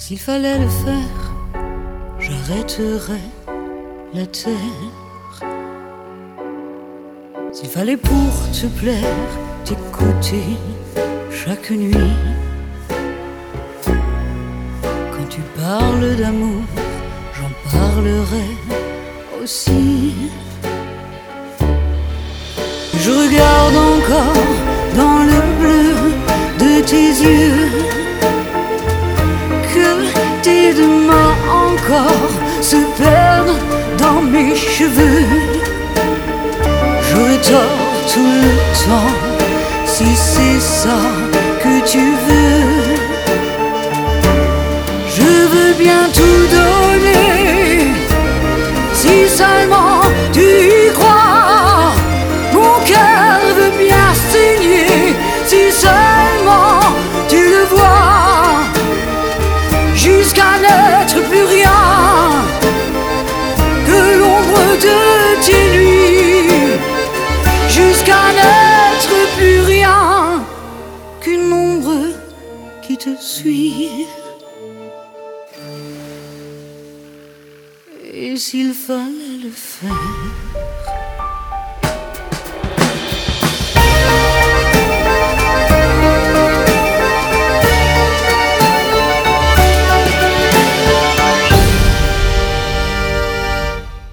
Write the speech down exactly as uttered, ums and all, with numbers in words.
S'il fallait le faire, j'arrêterais la terre. S'il fallait pour te plaire, t'écouter chaque nuit. Quand tu parles d'amour, j'en parlerai aussi. Je regarde encore dans le bleu de tes yeux, que tes deux mains encore se perdent dans mes cheveux. J'aurais tort tout le temps si c'est ça que tu veux. Je veux bien tout donner si seulement tu y crois. Mon cœur veut bien saigner si seulement tu le vois. Jusqu'à n'être plus rien que l'ombre de tes nuits. Jusqu'à n'être plus rien qu'une ombre qui te suit. Et s'il fallait le faire,